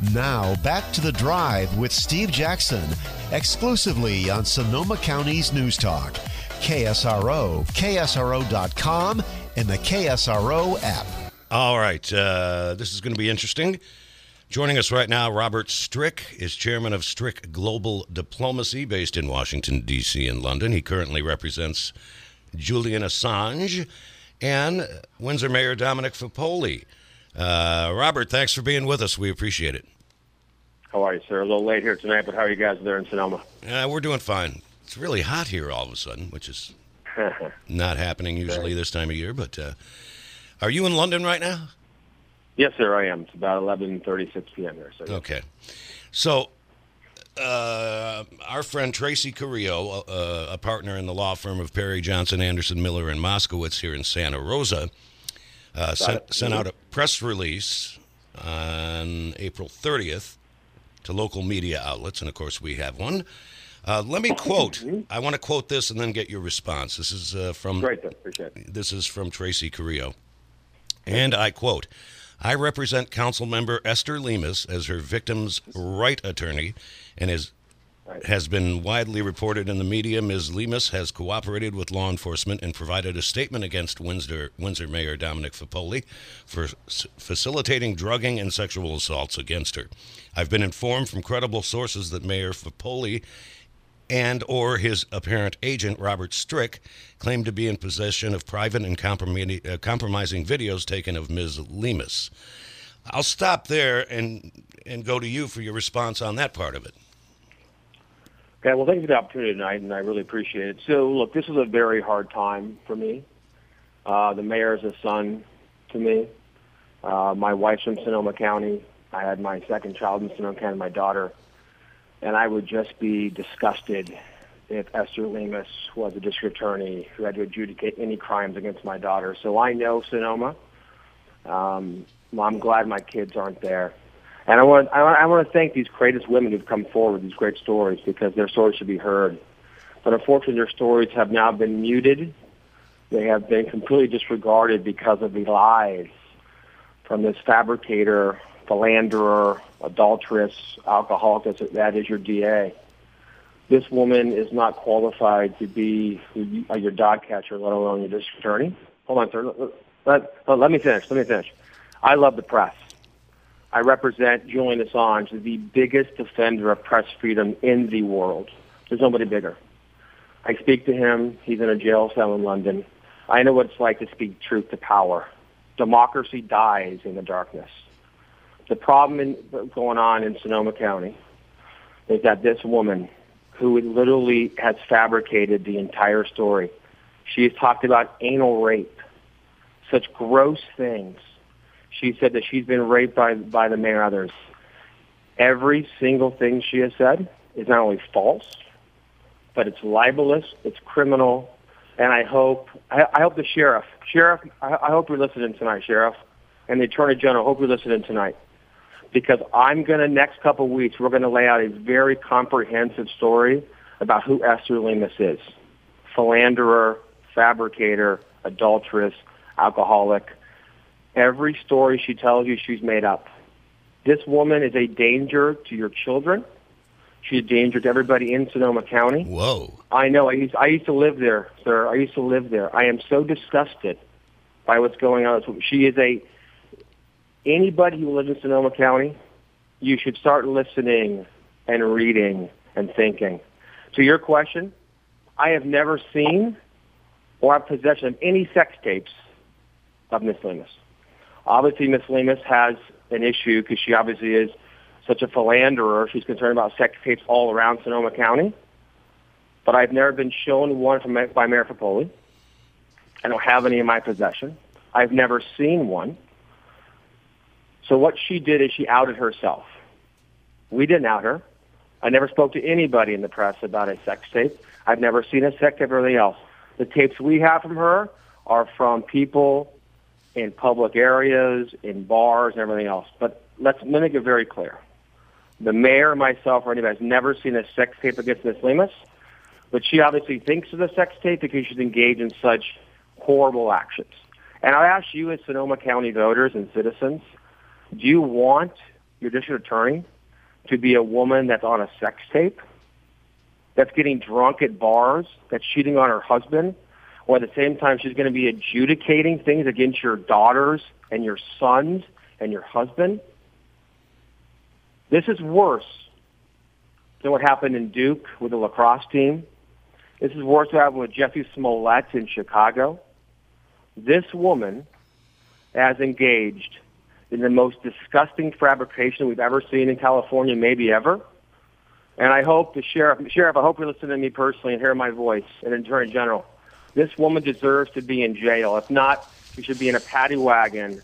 Now, back to The Drive with Steve Jackson, exclusively on Sonoma County's News Talk, KSRO, KSRO.com, and the KSRO app. All right, this is going to be interesting. Joining us right now, Robert Strick is chairman of Strick Global Diplomacy, based in Washington, D.C. and London. He currently represents Julian Assange and Windsor Mayor Dominic Fipoli. Robert, thanks for being with us. We appreciate it. How are you, sir? A little late here tonight, but how are you guys there in Sonoma? We're doing fine. It's really hot here all of a sudden, which is not happening usually this time of year. But are you in London right now? Yes, sir, I am. It's about 11:36 p.m. here. So, okay. So our friend Tracy Carrillo, a partner in the law firm of Perry, Johnson, Anderson, Miller, and Moskowitz here in Santa Rosa, sent out a press release on April 30th to local media outlets, and of course we have one. Let me quote. I want to quote this and then get your response. This is from Great, appreciate it. This is from Tracy Carrillo, and I quote: "I represent Council Member Esther Lemus as her victim's right attorney, and has been widely reported in the media. Ms. Lemus has cooperated with law enforcement and provided a statement against Windsor Mayor Dominic Fipoli for facilitating drugging and sexual assaults against her. I've been informed from credible sources that Mayor Fipoli and or his apparent agent, Robert Strick, claimed to be in possession of private and compromising videos taken of Ms. Lemus." I'll stop there and go to you for your response on that part of it. Okay, well, thank you for the opportunity tonight, and I really appreciate it. So, look, this is a very hard time for me. The mayor is a son to me. My wife's from Sonoma County. I had my second child in Sonoma County, my daughter. And I would just be disgusted if Esther Lemus was a district attorney who had to adjudicate any crimes against my daughter. So I know Sonoma. I'm glad my kids aren't there. And I want to thank these courageous women who've come forward with these great stories, because their stories should be heard. But unfortunately, their stories have now been muted. They have been completely disregarded because of the lies from this fabricator, philanderer, adulteress, alcoholic, that is your DA. This woman is not qualified to be your dog catcher, let alone your district attorney. Hold on, sir. Let me finish. I love the press. I represent Julian Assange, the biggest defender of press freedom in the world. There's nobody bigger. I speak to him. He's in a jail cell in London. I know what it's like to speak truth to power. Democracy dies in the darkness. The problem going on in Sonoma County is that this woman, who literally has fabricated the entire story, she has talked about anal rape, such gross things. She said that she's been raped by the mayor and others. Every single thing she has said is not only false, but it's libelous, it's criminal, and I hope the sheriff, I hope you're listening tonight, Sheriff, and the Attorney General, I hope you're listening tonight, because next couple of weeks, we're going to lay out a very comprehensive story about who Esther Lemus is. Philanderer, fabricator, adulteress, alcoholic. Every story she tells you, she's made up. This woman is a danger to your children. She's a danger to everybody in Sonoma County. Whoa. I know. I used to live there, sir. I used to live there. I am so disgusted by what's going on. She is anybody who lives in Sonoma County, you should start listening and reading and thinking. To your question, I have never seen or have possession of any sex tapes of Miss Lemus. Obviously, Miss Lemus has an issue because she obviously is such a philanderer. She's concerned about sex tapes all around Sonoma County. But I've never been shown one by Mayor Fipoli. I don't have any in my possession. I've never seen one. So what she did is she outed herself. We didn't out her. I never spoke to anybody in the press about a sex tape. I've never seen a sex tape or anything else. The tapes we have from her are from people in public areas, in bars, and everything else. But let me make it very clear. The mayor, myself, or anybody has never seen a sex tape against Miss Lemus, but she obviously thinks of the sex tape because she's engaged in such horrible actions. And I ask you as Sonoma County voters and citizens, do you want your district attorney to be a woman that's on a sex tape, that's getting drunk at bars, that's cheating on her husband, or at the same time she's going to be adjudicating things against your daughters and your sons and your husband? This is worse than what happened in Duke with the lacrosse team. This is worse than what happened with Jesse Smollett in Chicago. This woman has engaged in the most disgusting fabrication we've ever seen in California, maybe ever. And I hope the sheriff, I hope you're listening to me personally and hear my voice, and Attorney General. This woman deserves to be in jail. If not, she should be in a paddy wagon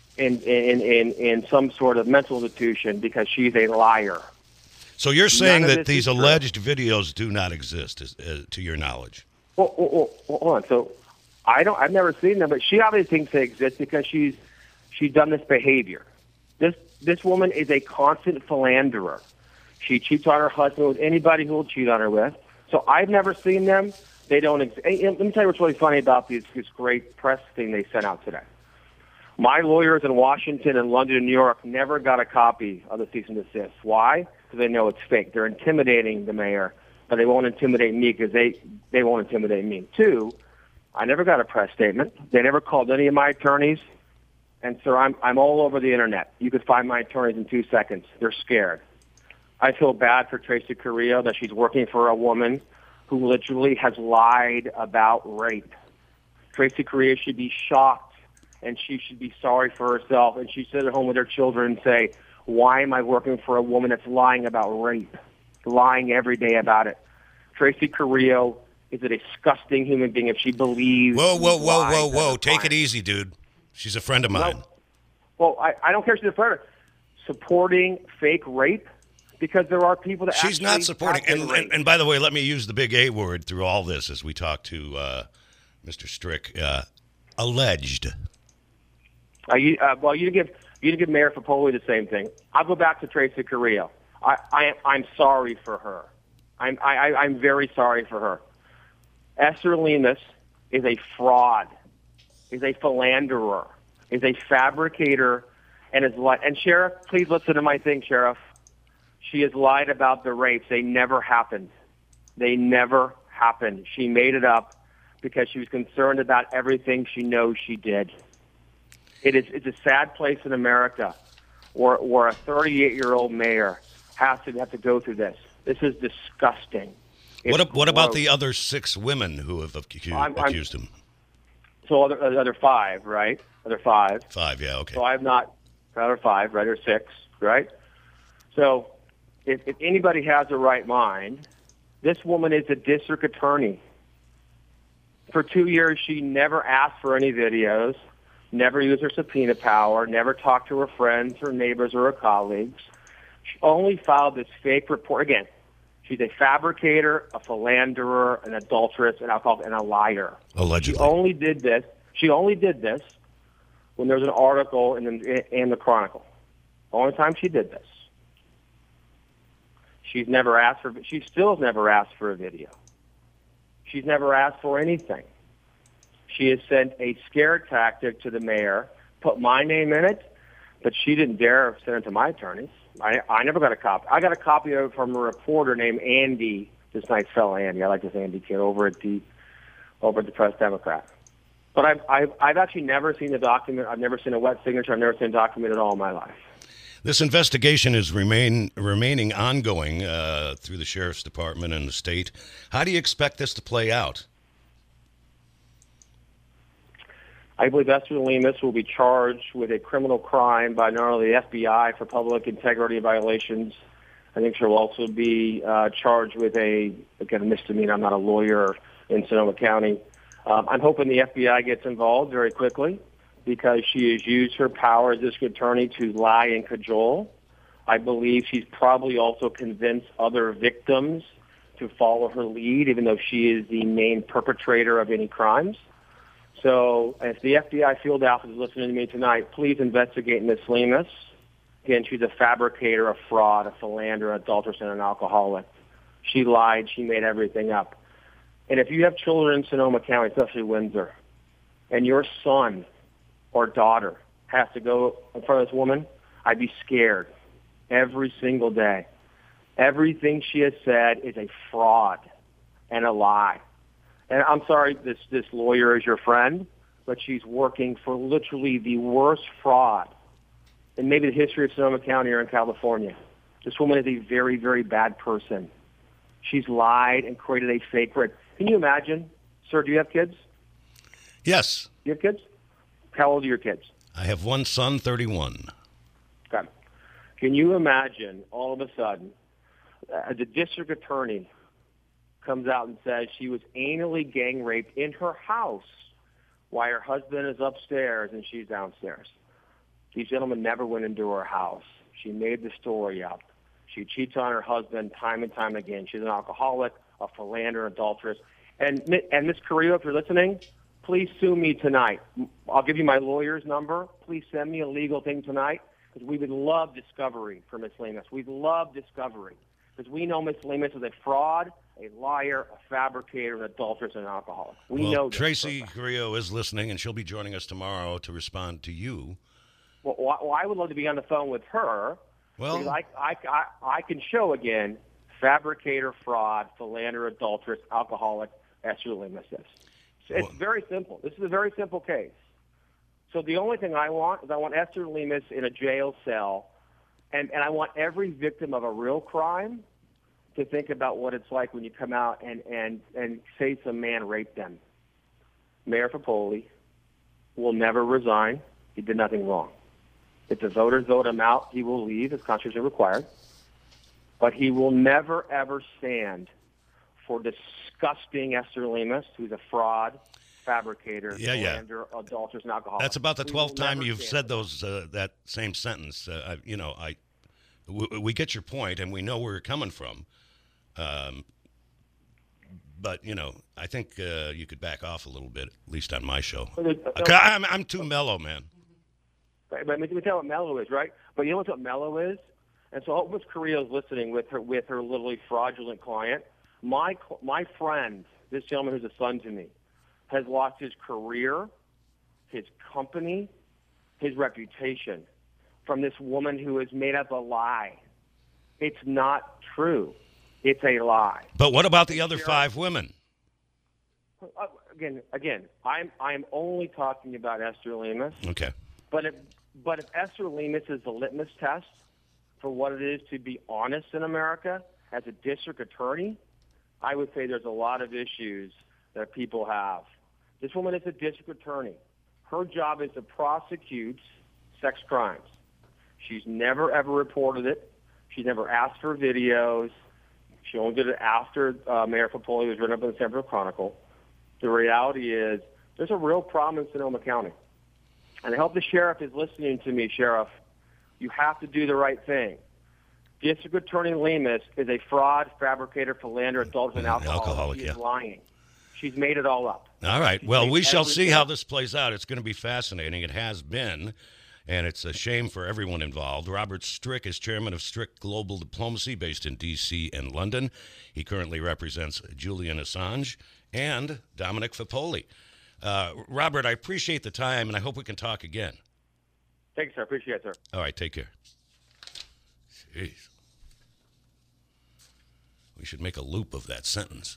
in some sort of mental institution because she's a liar. So you're saying that these alleged videos do not exist, to your knowledge? Well, hold on. So I've never seen them, but she obviously thinks they exist because she's done this behavior. This woman is a constant philanderer. She cheats on her husband with anybody who will cheat on her with. So I've never seen them. They don't exist. Let me tell you what's really funny about this great press thing they sent out today. My lawyers in Washington and London and New York never got a copy of the cease and desist. Why? Because they know it's fake. They're intimidating the mayor, but they won't intimidate me because they won't intimidate me. Two, I never got a press statement. They never called any of my attorneys. And, sir, I'm all over the Internet. You could find my attorneys in 2 seconds. They're scared. I feel bad for Tracy Carrillo that she's working for a woman who literally has lied about rape. Tracy Carrillo should be shocked, and she should be sorry for herself, and she should sit at home with her children and say, why am I working for a woman that's lying about rape, lying every day about it? Tracy Carrillo is a disgusting human being if she believes... Whoa. Take it easy, dude. She's a friend of mine. No. Well, I don't care if she's a friend of supporting fake rape, because there are people that she's not supporting. And by the way, let me use the big A word through all this as we talk to Mr. Strick. Alleged. You didn't give Mayor Fapoli the same thing. I'll go back to Tracy Carrillo. I'm sorry for her. I'm very sorry for her. Esther Lemus is a fraud, is a philanderer, is a fabricator, and Sheriff, please listen to my thing, Sheriff. She has lied about the rapes. They never happened. They never happened. She made it up because she was concerned about everything she knows she did. It's a sad place in America where a 38-year-old mayor has to go through this. This is disgusting. What about the other 6 women who have accused him? So other 5, right? Other 5. 5, yeah, okay. So I have not other 5, right, or 6, right? So if anybody has the right mind, this woman is a district attorney. For 2 years, she never asked for any videos, never used her subpoena power, never talked to her friends, her neighbors, or her colleagues. She only filed this fake report. Again, she's a fabricator, a philanderer, an adulteress, an alcoholic, and a liar. Allegedly. She only did this when there was an article in the Chronicle. The only time she did this. She still has never asked for a video. She's never asked for anything. She has sent a scare tactic to the mayor, put my name in it, but she didn't dare send it to my attorneys. I never got a copy. I got a copy of it from a reporter named Andy, this nice fellow Andy. I like this Andy kid over at the Press Democrat. But I've actually never seen the document. I've never seen a wet signature. I've never seen a document at all in my life. This investigation is remaining ongoing through the Sheriff's Department and the state. How do you expect this to play out? I believe Esther Lemus will be charged with a criminal crime by not only the FBI for public integrity violations. I think she'll also be charged with a misdemeanor. I'm not a lawyer in Sonoma County. I'm hoping the FBI gets involved very quickly, because she has used her power as district attorney to lie and cajole. I believe she's probably also convinced other victims to follow her lead, even though she is the main perpetrator of any crimes. So if the FBI field office is listening to me tonight, please investigate Ms. Lemus. Again, she's a fabricator, a fraud, a philanderer, an adulteress, and an alcoholic. She lied. She made everything up. And if you have children in Sonoma County, especially Windsor, and your son or daughter has to go in front of this woman, I'd be scared. every single day. Everything she has said is a fraud and a lie. And I'm sorry, this lawyer is your friend, but she's working for literally the worst fraud in maybe the history of Sonoma County or in California. This woman is a very, very bad person. She's lied and created a fake record. Can you imagine? Sir, do you have kids? Yes. You have kids? How old are your kids? I have one son, 31. Okay. Can you imagine all of a sudden the district attorney comes out and says she was anally gang raped in her house while her husband is upstairs and she's downstairs? These gentlemen never went into her house. She made the story up. She cheats on her husband time and time again. She's an alcoholic, a philanderer, adulteress. And Ms. Carrillo, if you're listening, please sue me tonight. I'll give you my lawyer's number. Please send me a legal thing tonight because we would love discovery for Ms. Lemus. We'd love discovery because we know Ms. Lemus is a fraud, a liar, a fabricator, an adulteress, and an alcoholic. We know this. Tracy Carrillo is listening, and she'll be joining us tomorrow to respond to you. Well, I would love to be on the phone with her. Well, because I can show again fabricator, fraud, philanderer, adulteress, alcoholic, Esther Lemus is. It's very simple. This is a very simple case. So the only thing I want is I want Esther Lemus in a jail cell, and I want every victim of a real crime to think about what it's like when you come out and say some man raped them. Mayor Fapoli will never resign. He did nothing wrong. If the voters vote him out, he will leave as Constitution required. But he will never, ever stand for disgusting Esther Lemus, who's a fraud, fabricator, philanderer, adulteress, and alcoholic. That's about the 12th time you've said that same sentence. We get your point, and we know where you're coming from. But, I think you could back off a little bit, at least on my show. I'm too mellow, man. But let me tell you what mellow is, right? But you know what mellow is? And so I hope Ms. Carrillo's listening with her literally fraudulent client. My friend, this gentleman who's a son to me, has lost his career, his company, his reputation from this woman who has made up a lie. It's not true. It's a lie. But what about the other 5 women? Again, I'm only talking about Esther Lemus. Okay. But if Esther Lemus is the litmus test for what it is to be honest in America as a district attorney, I would say there's a lot of issues that people have. This woman is a district attorney. Her job is to prosecute sex crimes. She's never, ever reported it. She's never asked for videos. She only did it after Mayor Fapoli was written up in the San Francisco Chronicle. The reality is there's a real problem in Sonoma County. And I hope the sheriff is listening to me, Sheriff. You have to do the right thing. District Attorney Lemus is a fraud, fabricator, philanderer, adulteress, and alcoholic. She is lying. She's made it all up. All right. Well, we shall see how this plays out. It's going to be fascinating. It has been, and it's a shame for everyone involved. Robert Strick is chairman of Strick Global Diplomacy based in D.C. and London. He currently represents Julian Assange and Dominic Fapoli. Robert, I appreciate the time, and I hope we can talk again. Thank you, sir. Appreciate it, sir. All right, take care. Jeez. We should make a loop of that sentence.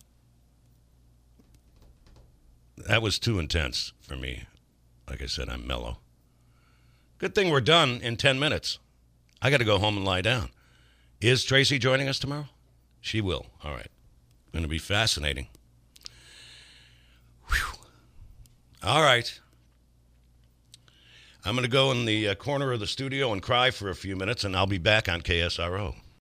That was too intense for me. Like I said, I'm mellow. Good thing we're done in 10 minutes. I got to go home and lie down. Is Tracy joining us tomorrow? She will. All right. Going to be fascinating. Whew. All right. I'm going to go in the corner of the studio and cry for a few minutes, and I'll be back on KSRO.